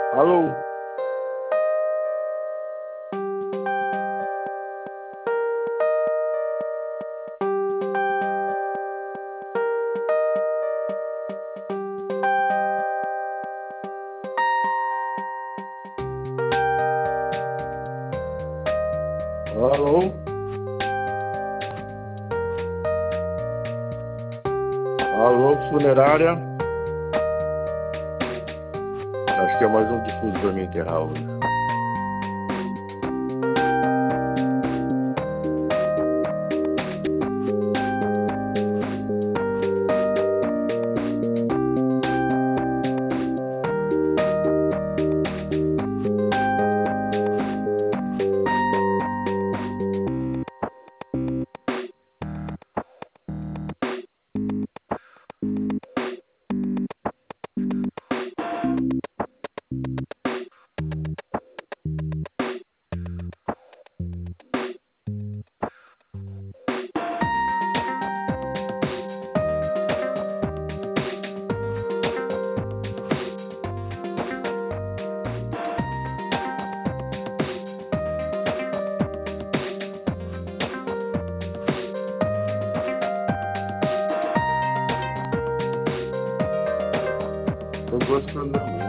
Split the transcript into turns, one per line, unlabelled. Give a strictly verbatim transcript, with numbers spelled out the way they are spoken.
Alô? Alô? Alô, funerária? Acho que é mais um defunto para me enterrar hoje. Tô gostando da música.